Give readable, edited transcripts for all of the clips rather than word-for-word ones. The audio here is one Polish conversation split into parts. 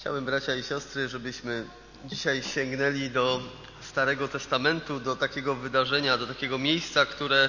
Chciałbym, bracia i siostry, żebyśmy dzisiaj sięgnęli do Starego Testamentu, do takiego wydarzenia, do takiego miejsca, które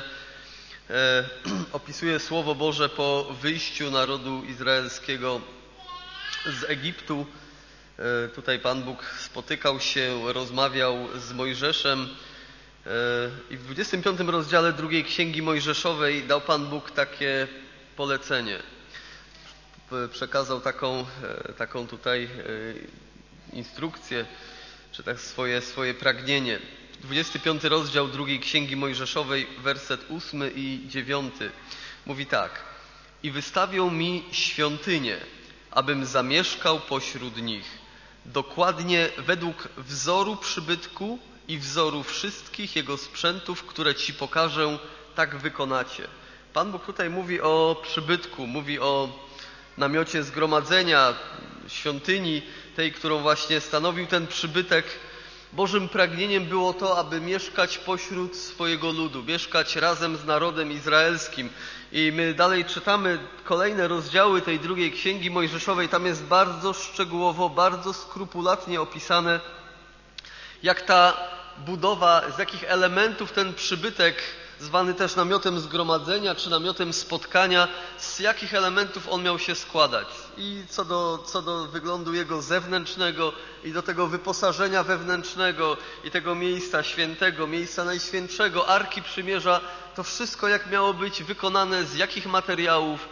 opisuje Słowo Boże po wyjściu narodu izraelskiego z Egiptu. Tutaj Pan Bóg spotykał się, rozmawiał z Mojżeszem i w 25 rozdziale drugiej Księgi Mojżeszowej dał Pan Bóg takie polecenie. Przekazał taką tutaj instrukcję, czy tak swoje pragnienie. 25 rozdział drugiej Księgi Mojżeszowej, werset 8 i 9 mówi tak: i wystawią mi świątynię, abym zamieszkał pośród nich, dokładnie według wzoru przybytku i wzoru wszystkich jego sprzętów, które ci pokażę, tak wykonacie. Pan Bóg tutaj mówi o przybytku, mówi o namiocie zgromadzenia, świątyni, tej, którą właśnie stanowił ten przybytek. Bożym pragnieniem było to, aby mieszkać pośród swojego ludu, mieszkać razem z narodem izraelskim. I my dalej czytamy kolejne rozdziały tej drugiej Księgi Mojżeszowej. Tam jest bardzo szczegółowo, bardzo skrupulatnie opisane, jak ta budowa, z jakich elementów ten przybytek, zwany też namiotem zgromadzenia czy namiotem spotkania, z jakich elementów on miał się składać. I co do wyglądu jego zewnętrznego i do tego wyposażenia wewnętrznego i tego miejsca świętego, miejsca najświętszego, Arki Przymierza, to wszystko jak miało być wykonane, z jakich materiałów,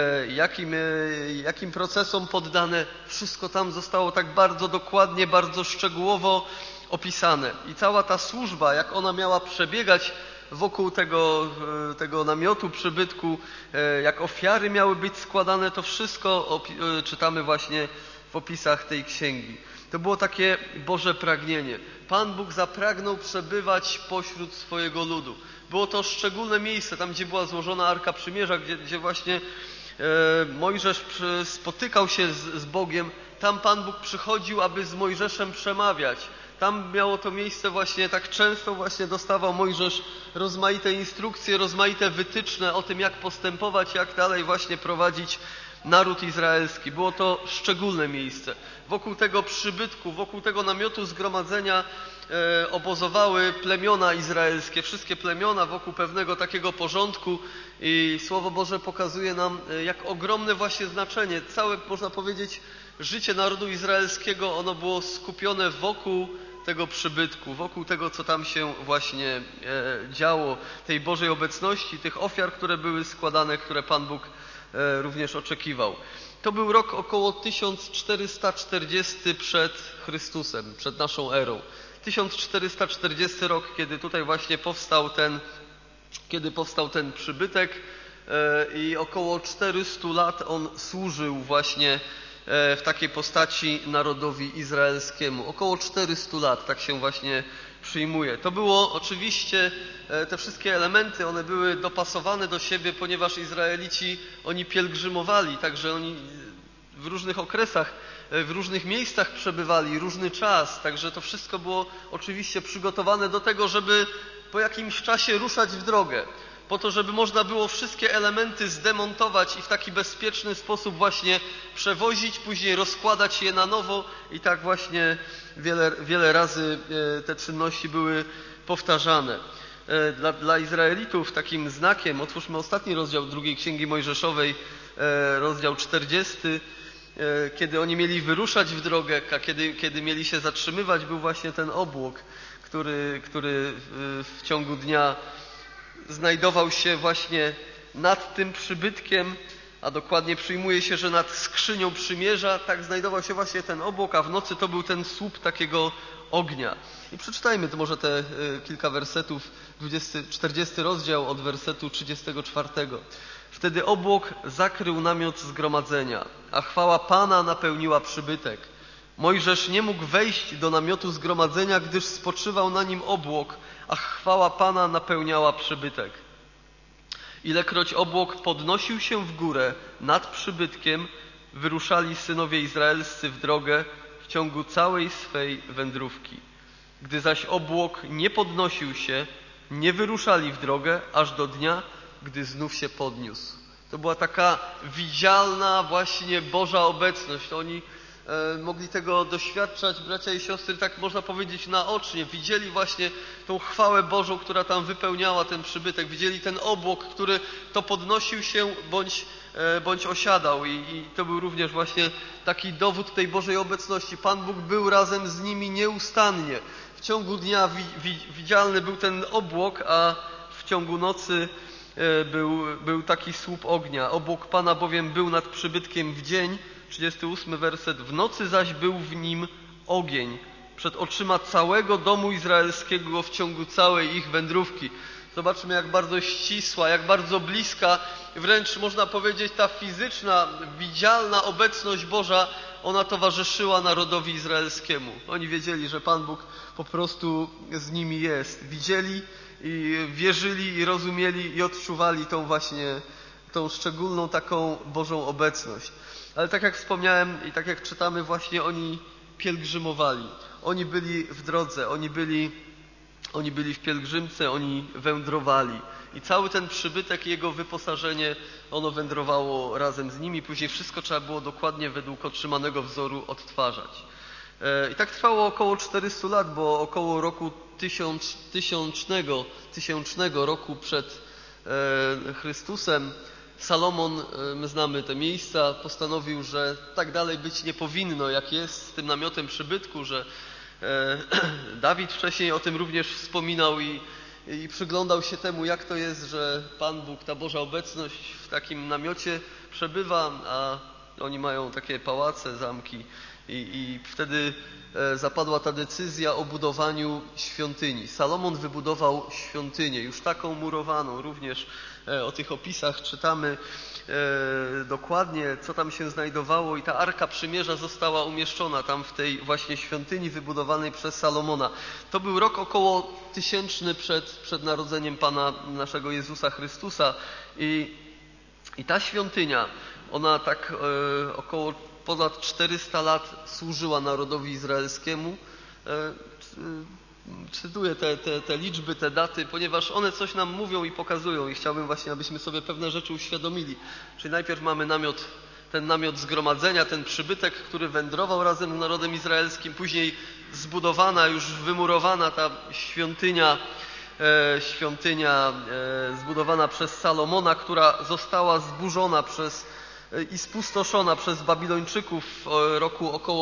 jakim procesom poddane, wszystko tam zostało tak bardzo dokładnie, bardzo szczegółowo opisane. I cała ta służba, jak ona miała przebiegać wokół tego namiotu przybytku, jak ofiary miały być składane, to wszystko czytamy właśnie w opisach tej księgi. To było takie Boże pragnienie. Pan Bóg zapragnął przebywać pośród swojego ludu. Było to szczególne miejsce, tam gdzie była złożona Arka Przymierza, gdzie właśnie Mojżesz spotykał się z Bogiem. Tam Pan Bóg przychodził, aby z Mojżeszem przemawiać. Tam miało to miejsce właśnie, tak często właśnie dostawał Mojżesz rozmaite instrukcje, rozmaite wytyczne o tym, jak postępować, jak dalej właśnie prowadzić naród izraelski. Było to szczególne miejsce. Wokół tego przybytku, wokół tego namiotu zgromadzenia obozowały plemiona izraelskie, wszystkie plemiona wokół pewnego takiego porządku i Słowo Boże pokazuje nam, jak ogromne właśnie znaczenie. Całe, można powiedzieć, życie narodu izraelskiego, ono było skupione wokół tego przybytku, wokół tego, co tam się właśnie działo, tej Bożej obecności, tych ofiar, które były składane, które Pan Bóg również oczekiwał. To był rok około 1440 przed Chrystusem, przed naszą erą. 1440 rok, kiedy tutaj właśnie powstał ten przybytek i około 400 lat on służył właśnie w takiej postaci narodowi izraelskiemu. Około 400 lat, tak się właśnie przyjmuje. To było oczywiście, te wszystkie elementy, one były dopasowane do siebie, ponieważ Izraelici, oni pielgrzymowali, także oni w różnych okresach, w różnych miejscach przebywali, różny czas, także to wszystko było oczywiście przygotowane do tego, żeby po jakimś czasie ruszać w drogę, po to, żeby można było wszystkie elementy zdemontować i w taki bezpieczny sposób właśnie przewozić, później rozkładać je na nowo i tak właśnie wiele razy te czynności były powtarzane. Dla Izraelitów takim znakiem, otwórzmy ostatni rozdział drugiej Księgi Mojżeszowej, rozdział 40, kiedy oni mieli wyruszać w drogę, a kiedy mieli się zatrzymywać, był właśnie ten obłok, który w ciągu dnia znajdował się właśnie nad tym przybytkiem, a dokładnie przyjmuje się, że nad skrzynią przymierza, tak znajdował się właśnie ten obłok, a w nocy to był ten słup takiego ognia. I przeczytajmy to może te kilka wersetów, 40 rozdział od wersetu 34. Wtedy obłok zakrył namiot zgromadzenia, a chwała Pana napełniła przybytek. Mojżesz nie mógł wejść do namiotu zgromadzenia, gdyż spoczywał na nim obłok, a chwała Pana napełniała przybytek. Ilekroć obłok podnosił się w górę nad przybytkiem, wyruszali synowie izraelscy w drogę w ciągu całej swej wędrówki. Gdy zaś obłok nie podnosił się, nie wyruszali w drogę aż do dnia, gdy znów się podniósł. To była taka widzialna właśnie Boża obecność. Oni mogli tego doświadczać, bracia i siostry, tak można powiedzieć naocznie. Widzieli właśnie tą chwałę Bożą, która tam wypełniała ten przybytek. Widzieli ten obłok, który to podnosił się bądź osiadał. I to był również właśnie taki dowód tej Bożej obecności. Pan Bóg był razem z nimi nieustannie. W ciągu dnia widzialny był ten obłok, a w ciągu nocy był taki słup ognia. Obłok Pana bowiem był nad przybytkiem w dzień, 38 werset, w nocy zaś był w nim ogień przed oczyma całego domu izraelskiego w ciągu całej ich wędrówki. Zobaczmy, jak bardzo ścisła, jak bardzo bliska, wręcz można powiedzieć ta fizyczna, widzialna obecność Boża, ona towarzyszyła narodowi izraelskiemu. Oni wiedzieli, że Pan Bóg po prostu z nimi jest. Widzieli i wierzyli i rozumieli i odczuwali tą szczególną taką Bożą obecność. Ale tak jak wspomniałem i tak jak czytamy, właśnie oni pielgrzymowali. Oni byli w drodze, oni byli w pielgrzymce, oni wędrowali. I cały ten przybytek i jego wyposażenie, ono wędrowało razem z nimi. Później wszystko trzeba było dokładnie według otrzymanego wzoru odtwarzać. I tak trwało około 400 lat, bo około roku tysiącznego roku przed Chrystusem Salomon, my znamy te miejsca, postanowił, że tak dalej być nie powinno, jak jest z tym namiotem przybytku, że Dawid wcześniej o tym również wspominał i przyglądał się temu, jak to jest, że Pan Bóg, ta Boża obecność w takim namiocie przebywa, a oni mają takie pałace, zamki. I wtedy zapadła ta decyzja o budowaniu świątyni. Salomon wybudował świątynię, już taką murowaną. Również o tych opisach czytamy dokładnie, co tam się znajdowało, i ta Arka Przymierza została umieszczona tam w tej właśnie świątyni wybudowanej przez Salomona. To był rok około 1000 przed narodzeniem Pana naszego Jezusa Chrystusa i ta świątynia, ona tak około ponad 400 lat służyła narodowi izraelskiemu. Cytuję te liczby, te daty, ponieważ one coś nam mówią i pokazują i chciałbym właśnie, abyśmy sobie pewne rzeczy uświadomili. Czyli najpierw mamy ten namiot zgromadzenia, ten przybytek, który wędrował razem z narodem izraelskim, później zbudowana, już wymurowana ta świątynia zbudowana przez Salomona, która została zburzona i spustoszona przez Babilończyków w roku około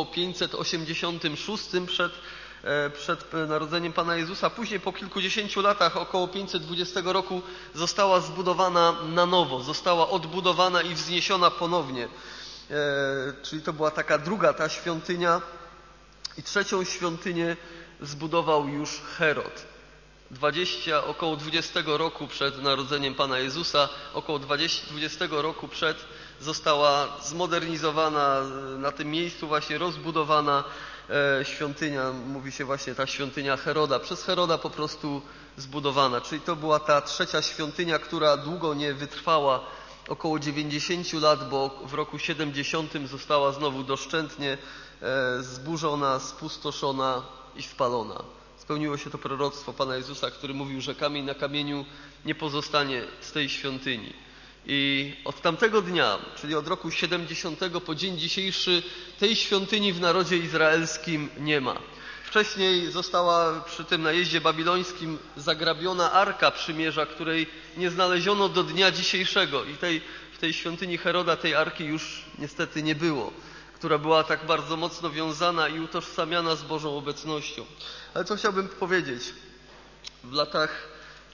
586 przed narodzeniem Pana Jezusa. Później po kilkudziesięciu latach, około 520 roku, została zbudowana na nowo, została odbudowana i wzniesiona ponownie. Czyli to była taka druga ta świątynia. I trzecią świątynię zbudował już Herod. Około 20 roku przed narodzeniem Pana Jezusa, około 20 roku przed, została zmodernizowana, na tym miejscu właśnie rozbudowana świątynia, mówi się właśnie ta świątynia Heroda, przez Heroda po prostu zbudowana. Czyli to była ta trzecia świątynia, która długo nie wytrwała, około 90 lat, bo w roku 70 została znowu doszczętnie zburzona, spustoszona i spalona. Spełniło się to proroctwo Pana Jezusa, który mówił, że kamień na kamieniu nie pozostanie z tej świątyni. I od tamtego dnia, czyli od roku 70 po dzień dzisiejszy, tej świątyni w narodzie izraelskim nie ma. Wcześniej została przy tym najeździe babilońskim zagrabiona Arka Przymierza, której nie znaleziono do dnia dzisiejszego. I w tej świątyni Heroda tej Arki już niestety nie było, która była tak bardzo mocno wiązana i utożsamiana z Bożą obecnością. Ale co chciałbym powiedzieć? W latach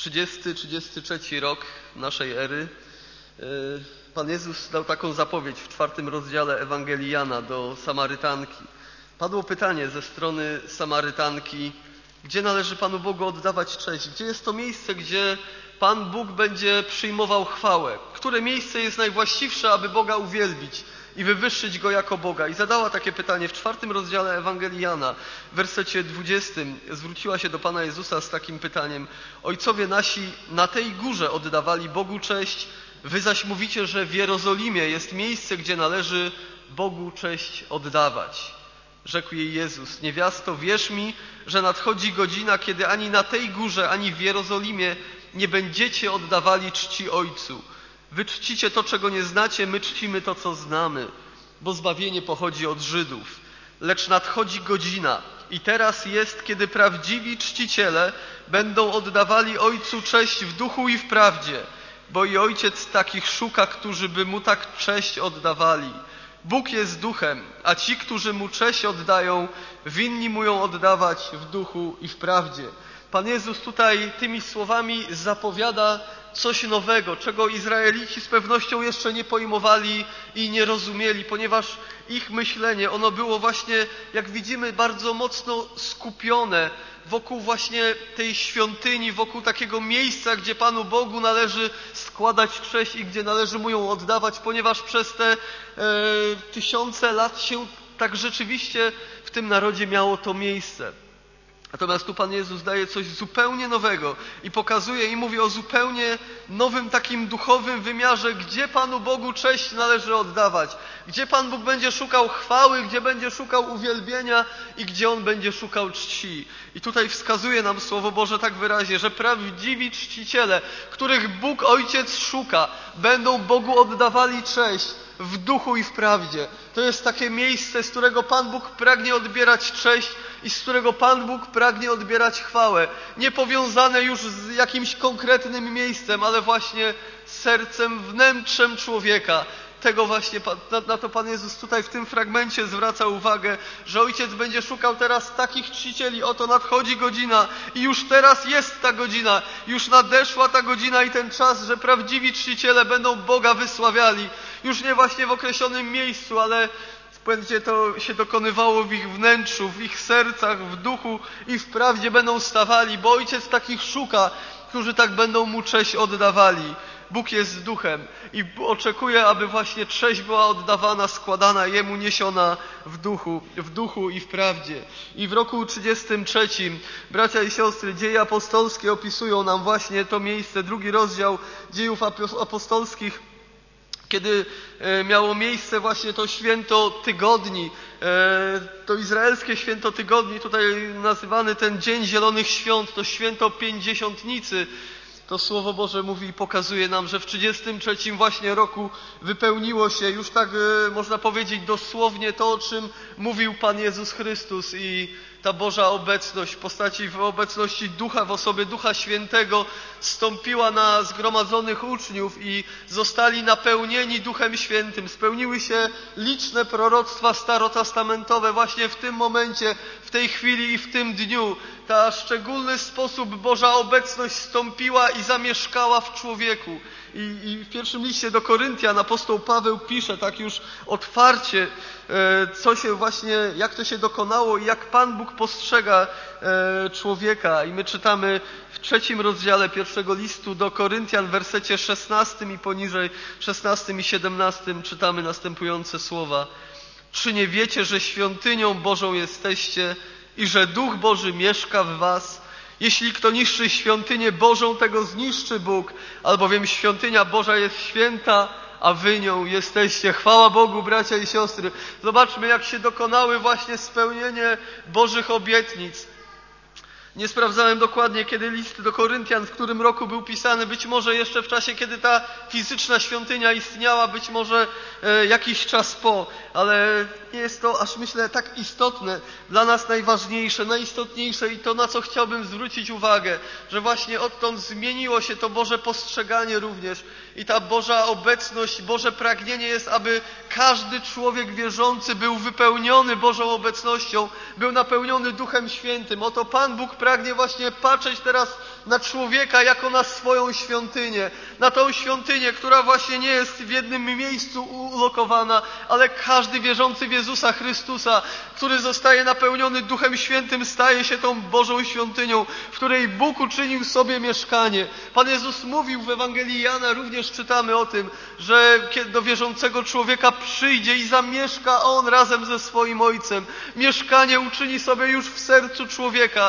30-33 rok naszej ery Pan Jezus dał taką zapowiedź w 4 rozdziale Ewangelii Jana do Samarytanki. Padło pytanie ze strony Samarytanki, gdzie należy Panu Bogu oddawać cześć? Gdzie jest to miejsce, gdzie Pan Bóg będzie przyjmował chwałę? Które miejsce jest najwłaściwsze, aby Boga uwielbić i wywyższyć Go jako Boga? I zadała takie pytanie w 4 rozdziale Ewangelii Jana, w wersecie 20. Zwróciła się do Pana Jezusa z takim pytaniem: Ojcowie nasi na tej górze oddawali Bogu cześć, wy zaś mówicie, że w Jerozolimie jest miejsce, gdzie należy Bogu cześć oddawać. Rzekł jej Jezus: niewiasto, wierz mi, że nadchodzi godzina, kiedy ani na tej górze, ani w Jerozolimie nie będziecie oddawali czci Ojcu. Wy czcicie to, czego nie znacie, my czcimy to, co znamy, bo zbawienie pochodzi od Żydów. lecz nadchodzi godzina i teraz jest, kiedy prawdziwi czciciele będą oddawali Ojcu cześć w duchu i w prawdzie, bo i Ojciec takich szuka, którzy by Mu tak cześć oddawali. Bóg jest duchem, a ci, którzy Mu cześć oddają, winni Mu ją oddawać w duchu i w prawdzie. Pan Jezus tutaj tymi słowami zapowiada coś nowego, czego Izraelici z pewnością jeszcze nie pojmowali i nie rozumieli, ponieważ ich myślenie, ono było właśnie, jak widzimy, bardzo mocno skupione wokół właśnie tej świątyni, wokół takiego miejsca, gdzie Panu Bogu należy składać cześć i gdzie należy Mu ją oddawać, ponieważ przez te tysiące lat się tak rzeczywiście w tym narodzie miało to miejsce. Natomiast tu Pan Jezus daje coś zupełnie nowego i pokazuje i mówi o zupełnie nowym takim duchowym wymiarze, gdzie Panu Bogu cześć należy oddawać, gdzie Pan Bóg będzie szukał chwały, gdzie będzie szukał uwielbienia i gdzie On będzie szukał czci. I tutaj wskazuje nam Słowo Boże tak wyraźnie, że prawdziwi czciciele, których Bóg Ojciec szuka, będą Bogu oddawali cześć w duchu i w prawdzie. To jest takie miejsce, z którego Pan Bóg pragnie odbierać cześć i z którego Pan Bóg pragnie odbierać chwałę. Nie powiązane już z jakimś konkretnym miejscem, ale właśnie sercem, wnętrzem człowieka. Tego właśnie, na to Pan Jezus tutaj w tym fragmencie zwraca uwagę, że Ojciec będzie szukał teraz takich czcicieli. Oto nadchodzi godzina i już teraz jest ta godzina. Już nadeszła ta godzina i ten czas, że prawdziwi czciciele będą Boga wysławiali. Już nie właśnie w określonym miejscu, ale będzie to się dokonywało w ich wnętrzu, w ich sercach, w duchu i w prawdzie będą stawali, bo Ojciec takich szuka, którzy tak będą Mu cześć oddawali. Bóg jest duchem i oczekuje, aby właśnie cześć była oddawana, składana Jemu, niesiona w duchu i w prawdzie. I w roku 33, bracia i siostry, Dzieje apostolskie opisują nam właśnie to miejsce, 2 rozdział Dziejów apostolskich, kiedy miało miejsce właśnie to święto tygodni, to izraelskie święto tygodni, tutaj nazywany ten Dzień Zielonych Świąt, to święto Pięćdziesiątnicy. To Słowo Boże mówi i pokazuje nam, że w 33 właśnie roku wypełniło się już tak, można powiedzieć, dosłownie to, o czym mówił Pan Jezus Chrystus i ta Boża obecność w obecności Ducha, w osobie Ducha Świętego zstąpiła na zgromadzonych uczniów i zostali napełnieni Duchem Świętym. Spełniły się liczne proroctwa starotestamentowe właśnie w tym momencie, w tej chwili i w tym dniu. Ta w szczególny sposób Boża obecność zstąpiła i zamieszkała w człowieku. I w pierwszym liście do Koryntian apostoł Paweł pisze tak już otwarcie, co się właśnie, jak to się dokonało i jak Pan Bóg postrzega człowieka. I my czytamy w 3 rozdziale pierwszego listu do Koryntian w wersecie 16 i poniżej 16 i 17 czytamy następujące słowa. Czy nie wiecie, że świątynią Bożą jesteście i że Duch Boży mieszka w was? Jeśli kto niszczy świątynię Bożą, tego zniszczy Bóg, albowiem świątynia Boża jest święta, a wy nią jesteście. Chwała Bogu, bracia i siostry. Zobaczmy, jak się dokonały właśnie spełnienie Bożych obietnic. Nie sprawdzałem dokładnie, kiedy list do Koryntian, w którym roku był pisany. Być może jeszcze w czasie, kiedy ta fizyczna świątynia istniała, być może jakiś czas po. Ale nie jest to, aż myślę, tak istotne, dla nas najważniejsze, najistotniejsze i to, na co chciałbym zwrócić uwagę, że właśnie odtąd zmieniło się to Boże postrzeganie również i ta Boża obecność, Boże pragnienie jest, aby każdy człowiek wierzący był wypełniony Bożą obecnością, był napełniony Duchem Świętym. Oto Pan Bóg pragnie właśnie patrzeć teraz na człowieka jako na swoją świątynię, na tą świątynię, która właśnie nie jest w jednym miejscu ulokowana, ale każdy wierzący w Jezusa Chrystusa, który zostaje napełniony Duchem Świętym, staje się tą Bożą świątynią, w której Bóg uczynił sobie mieszkanie. Pan Jezus mówił w Ewangelii Jana, również czytamy o tym, że kiedy do wierzącego człowieka przyjdzie i zamieszka on razem ze swoim Ojcem. Mieszkanie uczyni sobie już w sercu człowieka, a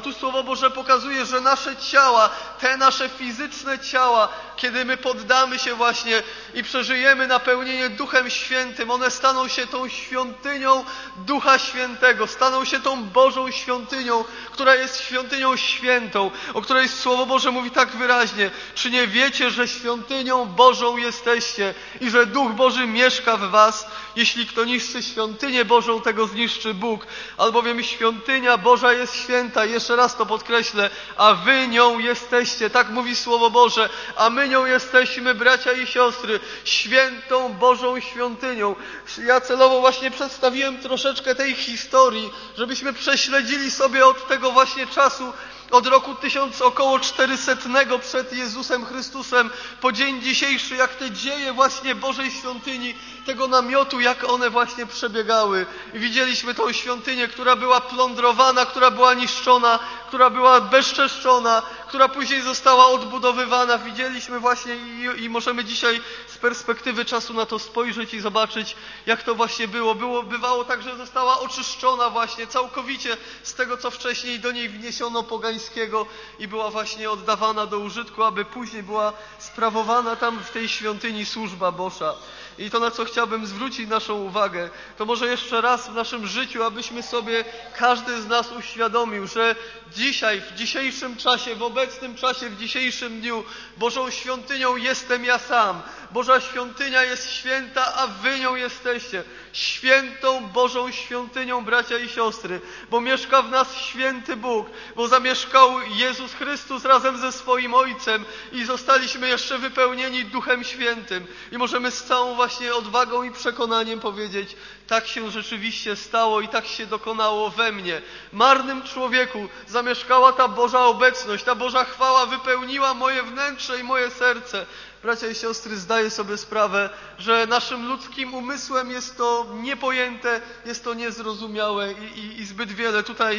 tu Słowo Boże pokazuje, że nasze ciała, te nasze fizyczne ciała, kiedy my poddamy się właśnie i przeżyjemy napełnienie Duchem Świętym, one staną się tą świątynią Ducha Świętego, staną się tą Bożą świątynią, która jest świątynią świętą, o której Słowo Boże mówi tak wyraźnie. Czy nie wiecie, że świątynią Bożą jesteście i że Duch Boży mieszka w was? Jeśli kto niszczy świątynię Bożą, tego zniszczy Bóg. Albowiem świątynia Boża jest święta, jeszcze raz to podkreślę, a wy nią jesteście. Tak mówi Słowo Boże, a my nią jesteśmy, bracia i siostry, świętą Bożą świątynią. Ja celowo właśnie przedstawiłem troszeczkę tej historii, żebyśmy prześledzili sobie od tego właśnie czasu, od roku około 400 przed Jezusem Chrystusem, po dzień dzisiejszy, jak te dzieje właśnie Bożej świątyni, tego namiotu, jak one właśnie przebiegały. I widzieliśmy tą świątynię, która była plądrowana, która była niszczona, która była bezczeszczona, która później została odbudowywana. Widzieliśmy właśnie i możemy dzisiaj z perspektywy czasu na to spojrzeć i zobaczyć, jak to właśnie było. Bywało tak, że została oczyszczona właśnie całkowicie z tego, co wcześniej do niej wniesiono pogańskiego i była właśnie oddawana do użytku, aby później była sprawowana tam w tej świątyni służba Boża. I to, na co chciałbym zwrócić naszą uwagę, to może jeszcze raz w naszym życiu, abyśmy sobie, każdy z nas uświadomił, że dzisiaj, w dzisiejszym czasie, w obecnym czasie, w dzisiejszym dniu, Bożą świątynią jestem ja sam. Boża świątynia jest święta, a wy nią jesteście. Świętą Bożą świątynią, bracia i siostry, bo mieszka w nas święty Bóg, bo zamieszkał Jezus Chrystus razem ze swoim Ojcem i zostaliśmy jeszcze wypełnieni Duchem Świętym. I możemy z całą właśnie odwagą i przekonaniem powiedzieć, tak się rzeczywiście stało i tak się dokonało we mnie. Marnym człowieku zamieszkała ta Boża obecność, ta Boża chwała wypełniła moje wnętrze i moje serce. Bracia i siostry, zdaję sobie sprawę, że naszym ludzkim umysłem jest to niepojęte, jest to niezrozumiałe i zbyt wiele tutaj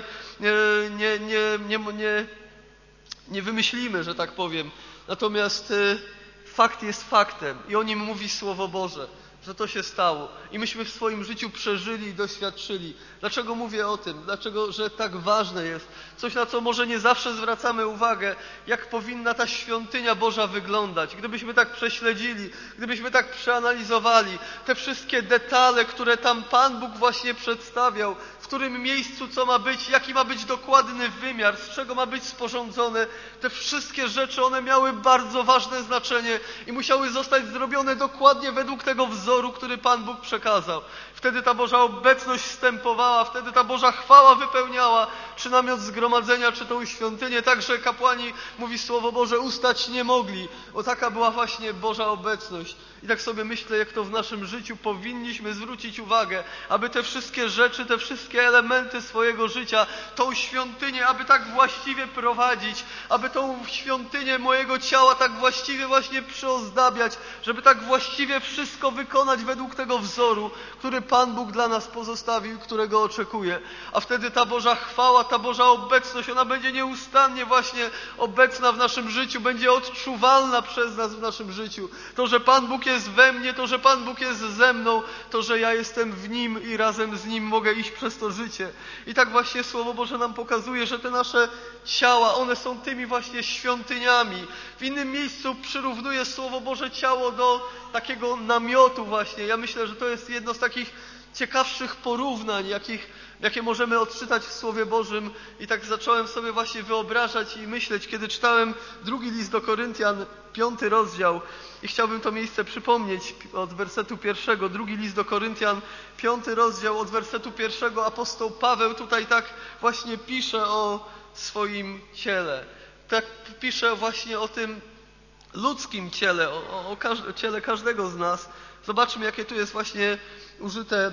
nie wymyślimy, że tak powiem. Natomiast fakt jest faktem i o nim mówi Słowo Boże, że to się stało. I myśmy w swoim życiu przeżyli i doświadczyli. Dlaczego mówię o tym? Dlaczego, że tak ważne jest? Coś, na co może nie zawsze zwracamy uwagę, jak powinna ta świątynia Boża wyglądać. Gdybyśmy tak prześledzili, gdybyśmy tak przeanalizowali te wszystkie detale, które tam Pan Bóg właśnie przedstawiał, w którym miejscu co ma być, jaki ma być dokładny wymiar, z czego ma być sporządzone, te wszystkie rzeczy, one miały bardzo ważne znaczenie i musiały zostać zrobione dokładnie według tego wzoru, który Pan Bóg przekazał. Wtedy ta Boża obecność wstępowała, wtedy ta Boża chwała wypełniała, czy namiot zgromadzenia, czy tą świątynię. Także kapłani, mówi Słowo Boże, ustać nie mogli. O, taka była właśnie Boża obecność. I tak sobie myślę, jak to w naszym życiu powinniśmy zwrócić uwagę, aby te wszystkie rzeczy, te wszystkie elementy swojego życia, tą świątynię, aby tak właściwie prowadzić, aby tą świątynię mojego ciała tak właściwie właśnie przyozdabiać, żeby tak właściwie wszystko wykonać według tego wzoru, który Pan Bóg dla nas pozostawił, którego oczekuje. A wtedy ta Boża chwała, ta Boża obecność, ona będzie nieustannie właśnie obecna w naszym życiu, będzie odczuwalna przez nas w naszym życiu. To, że Pan Bóg jest we mnie, to, że Pan Bóg jest ze mną, to, że ja jestem w Nim i razem z Nim mogę iść przez to życie. I tak właśnie Słowo Boże nam pokazuje, że te nasze ciała, one są tymi właśnie świątyniami. W innym miejscu przyrównuje Słowo Boże ciało do takiego namiotu właśnie. Ja myślę, że to jest jedno z takich ciekawszych porównań, jakie możemy odczytać w Słowie Bożym. I tak zacząłem sobie właśnie wyobrażać i myśleć, kiedy czytałem 2 list do Koryntian, 5 rozdział. I chciałbym to miejsce przypomnieć od wersetu 1. 2 list do Koryntian, 5 rozdział, od wersetu 1. Apostoł Paweł tutaj tak właśnie pisze o swoim ciele. Tak pisze właśnie o tym ludzkim ciele, o ciele każdego z nas. Zobaczmy, jakie tu jest właśnie użyte,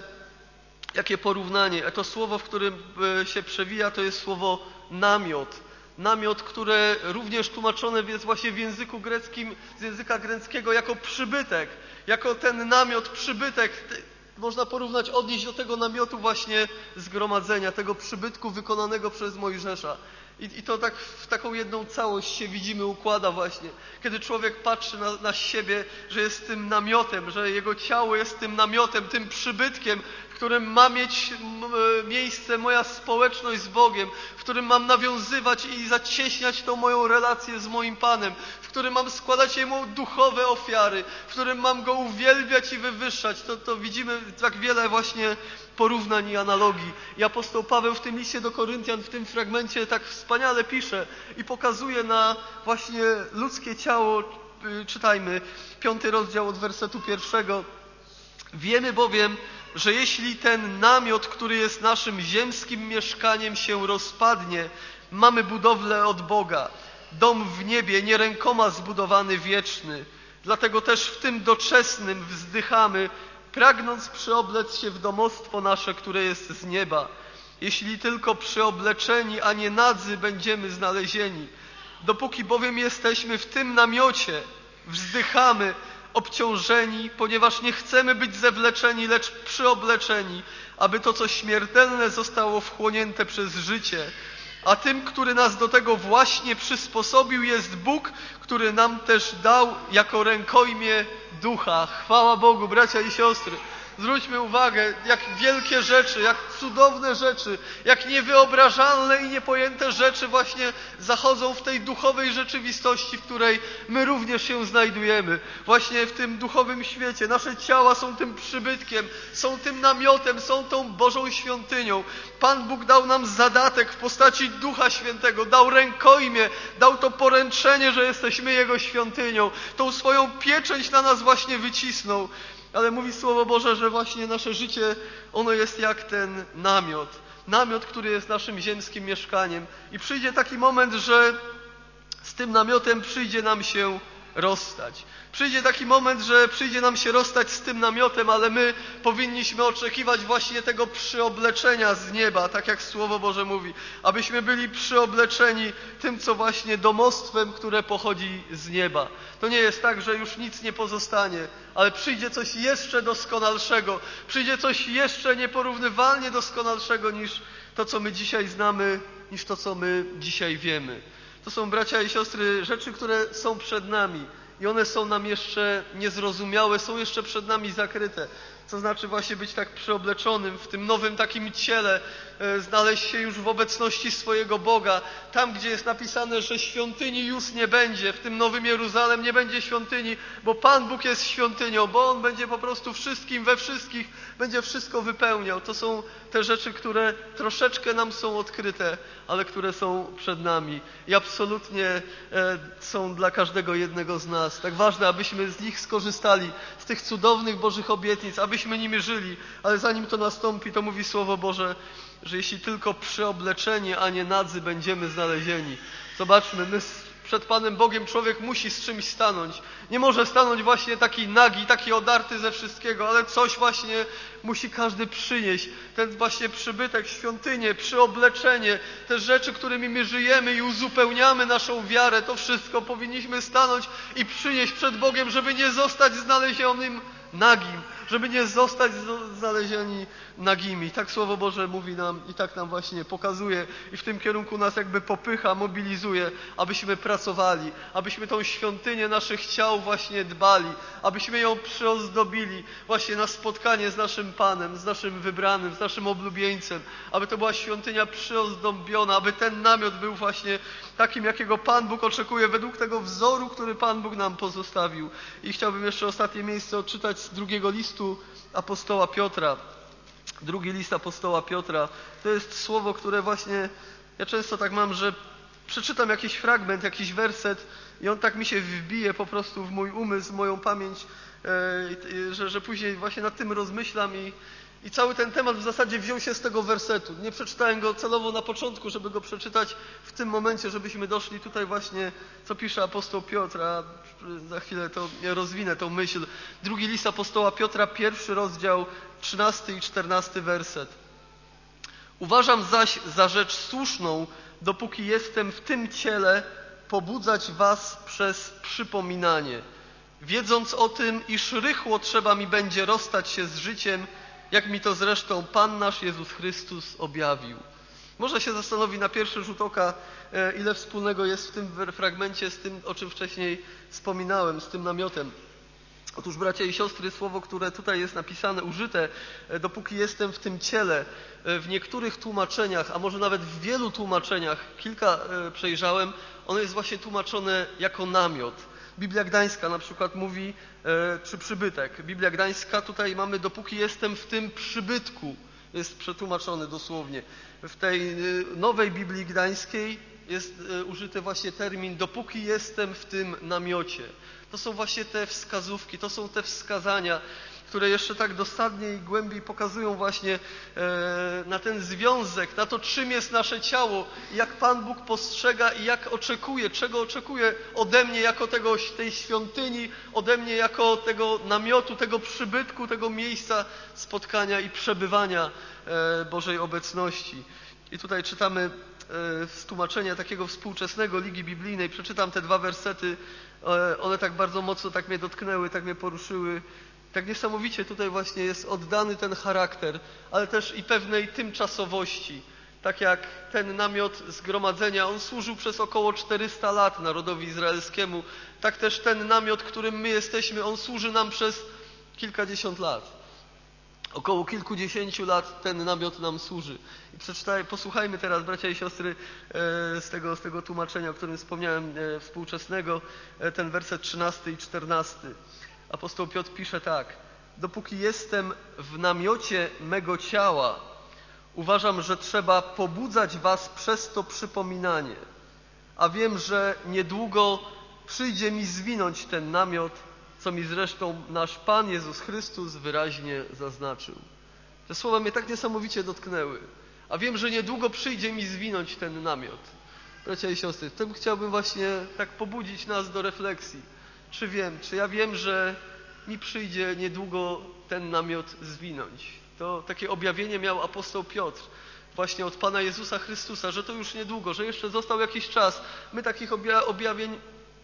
jakie porównanie. To słowo, w którym się przewija, to jest słowo namiot. Namiot, które również tłumaczone jest właśnie w języku greckim, z języka greckiego jako przybytek. Jako ten namiot, przybytek. Można porównać, odnieść do tego namiotu właśnie zgromadzenia, tego przybytku wykonanego przez Mojżesza. I to tak w taką jedną całość się widzimy, układa właśnie. Kiedy człowiek patrzy na siebie, że jest tym namiotem, że jego ciało jest tym namiotem, tym przybytkiem, w którym ma mieć miejsce moja społeczność z Bogiem, w którym mam nawiązywać i zacieśniać tą moją relację z moim Panem, w którym mam składać Jemu duchowe ofiary, w którym mam Go uwielbiać i wywyższać. To widzimy tak wiele właśnie porównań i analogii. I apostoł Paweł w tym liście do Koryntian, w tym fragmencie tak wspaniale pisze i pokazuje na właśnie ludzkie ciało. Czytajmy 5 rozdział od wersetu 1. Wiemy bowiem, że jeśli ten namiot, który jest naszym ziemskim mieszkaniem, się rozpadnie, mamy budowlę od Boga, dom w niebie, nie rękoma zbudowany, wieczny. Dlatego też w tym doczesnym wzdychamy, pragnąc przyoblec się w domostwo nasze, które jest z nieba. Jeśli tylko przyobleczeni, a nie nadzy będziemy znalezieni. Dopóki bowiem jesteśmy w tym namiocie, wzdychamy, obciążeni, ponieważ nie chcemy być zewleczeni, lecz przyobleczeni, aby to, co śmiertelne, zostało wchłonięte przez życie. A tym, który nas do tego właśnie przysposobił, jest Bóg, który nam też dał jako rękojmie Ducha. Chwała Bogu, bracia i siostry. Zwróćmy uwagę, jak wielkie rzeczy, jak cudowne rzeczy, jak niewyobrażalne i niepojęte rzeczy właśnie zachodzą w tej duchowej rzeczywistości, w której my również się znajdujemy. Właśnie w tym duchowym świecie. Nasze ciała są tym przybytkiem, są tym namiotem, są tą Bożą świątynią. Pan Bóg dał nam zadatek w postaci Ducha Świętego, dał rękojmie, dał to poręczenie, że jesteśmy Jego świątynią. Tą swoją pieczęć na nas właśnie wycisnął. Ale mówi Słowo Boże, że właśnie nasze życie, ono jest jak ten namiot. Namiot, który jest naszym ziemskim mieszkaniem. I przyjdzie taki moment, że z tym namiotem przyjdzie nam się rozstać. Przyjdzie taki moment, że przyjdzie nam się rozstać z tym namiotem, ale my powinniśmy oczekiwać właśnie tego przyobleczenia z nieba, tak jak Słowo Boże mówi. Abyśmy byli przyobleczeni tym, co właśnie domostwem, które pochodzi z nieba. To nie jest tak, że już nic nie pozostanie, ale przyjdzie coś jeszcze doskonalszego. Przyjdzie coś jeszcze nieporównywalnie doskonalszego niż to, co my dzisiaj znamy, niż to, co my dzisiaj wiemy. To są, bracia i siostry, rzeczy, które są przed nami i one są nam jeszcze niezrozumiałe, są jeszcze przed nami zakryte. Co znaczy właśnie być tak przeobleczonym w tym nowym takim ciele, znaleźć się już w obecności swojego Boga. Tam, gdzie jest napisane, że świątyni już nie będzie, w tym Nowym Jeruzalem nie będzie świątyni, bo Pan Bóg jest świątynią, bo On będzie po prostu wszystkim, we wszystkich, będzie wszystko wypełniał. To są te rzeczy, które troszeczkę nam są odkryte, ale które są przed nami i absolutnie są dla każdego jednego z nas. Tak ważne, abyśmy z nich skorzystali, z tych cudownych Bożych obietnic, abyśmy nimi żyli, ale zanim to nastąpi, to mówi Słowo Boże, że jeśli tylko przyobleczeni, a nie nadzy będziemy znalezieni. Zobaczmy, my przed Panem Bogiem człowiek musi z czymś stanąć. Nie może stanąć właśnie taki nagi, taki odarty ze wszystkiego, ale coś właśnie musi każdy przynieść. Ten właśnie przybytek, świątynię, przyobleczenie, te rzeczy, którymi my żyjemy i uzupełniamy naszą wiarę, to wszystko powinniśmy stanąć i przynieść przed Bogiem, żeby nie zostać znalezionym nagim, żeby nie zostać znalezieni nagimi. Tak Słowo Boże mówi nam i tak nam właśnie pokazuje i w tym kierunku nas jakby popycha, mobilizuje, abyśmy pracowali, abyśmy tą świątynię naszych ciał właśnie dbali, abyśmy ją przyozdobili właśnie na spotkanie z naszym Panem, z naszym wybranym, z naszym oblubieńcem, aby to była świątynia przyozdobiona, aby ten namiot był właśnie takim, jakiego Pan Bóg oczekuje, według tego wzoru, który Pan Bóg nam pozostawił. I chciałbym jeszcze ostatnie miejsce odczytać z drugiego listu apostoła Piotra. Drugi list apostoła Piotra. To jest słowo, które właśnie, ja często tak mam, że przeczytam jakiś fragment, jakiś werset i on tak mi się wbije po prostu w mój umysł, w moją pamięć, że później właśnie nad tym rozmyślam i cały ten temat w zasadzie wziął się z tego wersetu. Nie przeczytałem go celowo na początku, żeby go przeczytać w tym momencie, żebyśmy doszli tutaj właśnie, co pisze apostoł Piotr, a za chwilę to rozwinę tą myśl. Drugi list apostoła Piotra, 1 rozdział, 13 i 14 werset. Uważam zaś za rzecz słuszną, dopóki jestem w tym ciele, pobudzać was przez przypominanie, wiedząc o tym, iż rychło trzeba mi będzie rozstać się z życiem, jak mi to zresztą Pan nasz Jezus Chrystus objawił. Można się zastanowić na pierwszy rzut oka, ile wspólnego jest w tym fragmencie z tym, o czym wcześniej wspominałem, z tym namiotem. Otóż, bracia i siostry, słowo, które tutaj jest napisane, użyte, dopóki jestem w tym ciele, w niektórych tłumaczeniach, a może nawet w wielu tłumaczeniach, kilka przejrzałem, ono jest właśnie tłumaczone jako namiot. Biblia Gdańska na przykład mówi, czy przybytek. Biblia Gdańska tutaj mamy, dopóki jestem w tym przybytku, jest przetłumaczony dosłownie. W tej nowej Biblii Gdańskiej jest użyty właśnie termin, dopóki jestem w tym namiocie. To są właśnie te wskazówki, to są te wskazania, które jeszcze tak dosadnie i głębiej pokazują właśnie na ten związek, na to, czym jest nasze ciało, jak Pan Bóg postrzega i jak oczekuje, czego oczekuje ode mnie jako tej świątyni, ode mnie jako tego namiotu, tego przybytku, tego miejsca spotkania i przebywania Bożej obecności. I tutaj czytamy z tłumaczenia takiego współczesnego Ligi Biblijnej, przeczytam te 2 wersety, one tak bardzo mocno tak mnie dotknęły, tak mnie poruszyły. Tak niesamowicie tutaj właśnie jest oddany ten charakter, ale też i pewnej tymczasowości. Tak jak ten namiot zgromadzenia, on służył przez około 400 lat narodowi izraelskiemu, tak też ten namiot, którym my jesteśmy, on służy nam przez kilkadziesiąt lat. Około kilkudziesięciu lat ten namiot nam służy. I posłuchajmy teraz, bracia i siostry, z tego tłumaczenia, o którym wspomniałem, współczesnego, ten werset 13 i 14. Apostoł Piotr pisze tak: dopóki jestem w namiocie mego ciała, uważam, że trzeba pobudzać was przez to przypominanie. A wiem, że niedługo przyjdzie mi zwinąć ten namiot, co mi zresztą nasz Pan Jezus Chrystus wyraźnie zaznaczył. Te słowa mnie tak niesamowicie dotknęły. A wiem, że niedługo przyjdzie mi zwinąć ten namiot. Bracia i siostry, w tym chciałbym właśnie tak pobudzić nas do refleksji. Czy ja wiem, że mi przyjdzie niedługo ten namiot zwinąć? To takie objawienie miał apostoł Piotr właśnie od Pana Jezusa Chrystusa, że to już niedługo, że jeszcze został jakiś czas. My takich objawień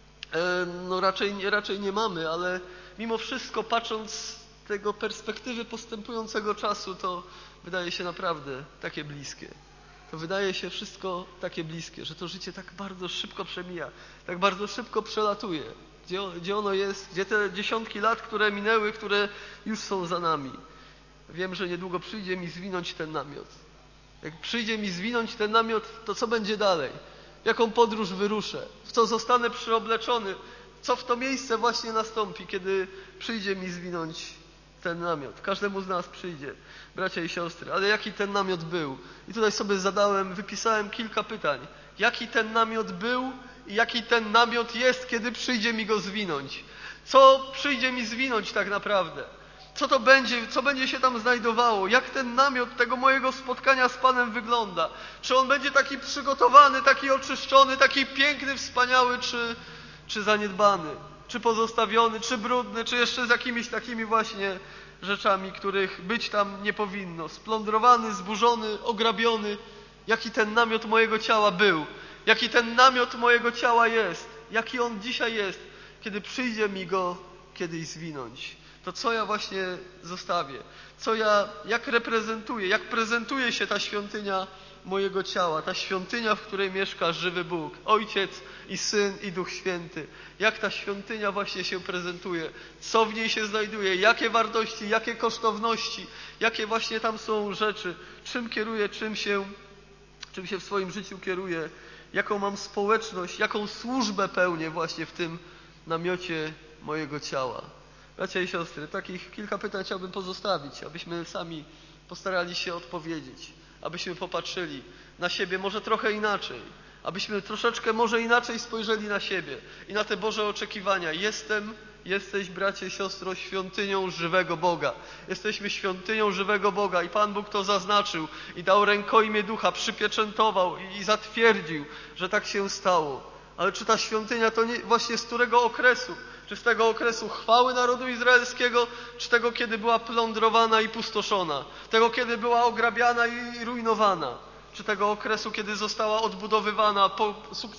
raczej nie mamy, ale mimo wszystko, patrząc z tego perspektywy postępującego czasu, to wydaje się naprawdę takie bliskie. To wydaje się wszystko takie bliskie, że to życie tak bardzo szybko przemija, tak bardzo szybko przelatuje. Gdzie ono jest? Gdzie te dziesiątki lat, które minęły, które już są za nami? Wiem, że niedługo przyjdzie mi zwinąć ten namiot. Jak przyjdzie mi zwinąć ten namiot, to co będzie dalej? Jaką podróż wyruszę? W co zostanę przyobleczony? Co w to miejsce właśnie nastąpi, kiedy przyjdzie mi zwinąć ten namiot? Każdemu z nas przyjdzie, bracia i siostry. Ale jaki ten namiot był? I tutaj sobie wypisałem kilka pytań. Jaki ten namiot był i jaki ten namiot jest, kiedy przyjdzie mi go zwinąć? Co przyjdzie mi zwinąć tak naprawdę? Co to będzie, co będzie się tam znajdowało? Jak ten namiot tego mojego spotkania z Panem wygląda? Czy on będzie taki przygotowany, taki oczyszczony, taki piękny, wspaniały, czy zaniedbany? Czy pozostawiony, czy brudny, czy jeszcze z jakimiś takimi właśnie rzeczami, których być tam nie powinno? Splądrowany, zburzony, ograbiony. Jaki ten namiot mojego ciała był? Jaki ten namiot mojego ciała jest? Jaki on dzisiaj jest, kiedy przyjdzie mi go kiedyś zwinąć? To co ja właśnie zostawię? Jak reprezentuję, jak prezentuje się ta świątynia mojego ciała, ta świątynia, w której mieszka żywy Bóg, Ojciec i Syn i Duch Święty. Jak ta świątynia właśnie się prezentuje? Co w niej się znajduje? Jakie wartości, jakie kosztowności, jakie właśnie tam są rzeczy? Czym kieruję, czym się w swoim życiu kieruję? Jaką mam społeczność, jaką służbę pełnię właśnie w tym namiocie mojego ciała? Bracia i siostry, takich kilka pytań chciałbym pozostawić, abyśmy sami postarali się odpowiedzieć, abyśmy popatrzyli na siebie może trochę inaczej, abyśmy troszeczkę może inaczej spojrzeli na siebie i na te Boże oczekiwania. Jesteś, bracie, siostro, świątynią żywego Boga. Jesteśmy świątynią żywego Boga i Pan Bóg to zaznaczył i dał rękojmię Ducha, przypieczętował i zatwierdził, że tak się stało. Ale czy ta świątynia to nie właśnie z którego okresu? Czy z tego okresu chwały narodu izraelskiego, czy tego, kiedy była plądrowana i pustoszona? Tego, kiedy była ograbiana i rujnowana? Czy tego okresu, kiedy została odbudowywana,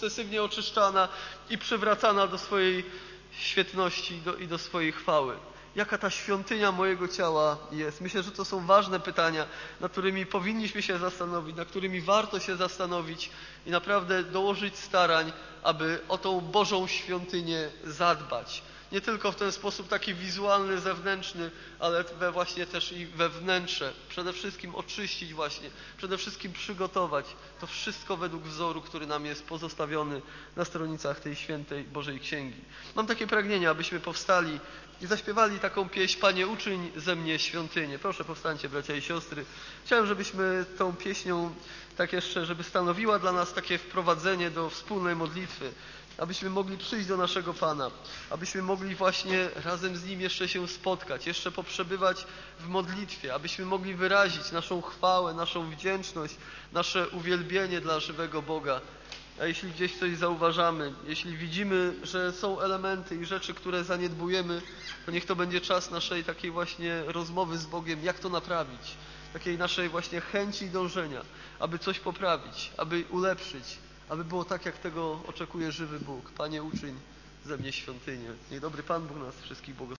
sukcesywnie oczyszczana i przywracana do swojej świetności i do swojej chwały? jaka ta świątynia mojego ciała jest. Myślę, że to są ważne pytania, nad którymi powinniśmy się zastanowić, nad którymi warto się zastanowić i naprawdę dołożyć starań, aby o tą Bożą świątynię zadbać. Nie tylko w ten sposób taki wizualny, zewnętrzny, ale właśnie też i we wnętrze. Przede wszystkim oczyścić właśnie, przede wszystkim przygotować to wszystko według wzoru, który nam jest pozostawiony na stronicach tej świętej Bożej Księgi. Mam takie pragnienie, abyśmy powstali i zaśpiewali taką pieśń: Panie, uczyń ze mnie świątynię. Proszę, powstańcie, bracia i siostry. Chciałem, żebyśmy tą pieśnią tak jeszcze, żeby stanowiła dla nas takie wprowadzenie do wspólnej modlitwy, abyśmy mogli przyjść do naszego Pana, abyśmy mogli właśnie razem z Nim jeszcze się spotkać, jeszcze poprzebywać w modlitwie, abyśmy mogli wyrazić naszą chwałę, naszą wdzięczność, nasze uwielbienie dla żywego Boga. A jeśli gdzieś coś zauważamy, jeśli widzimy, że są elementy i rzeczy, które zaniedbujemy, to niech to będzie czas naszej takiej właśnie rozmowy z Bogiem, jak to naprawić, takiej naszej właśnie chęci i dążenia, aby coś poprawić, aby ulepszyć, aby było tak, jak tego oczekuje żywy Bóg. Panie, uczyń ze mnie świątynię. Niech dobry Pan Bóg nas wszystkich błogosławi.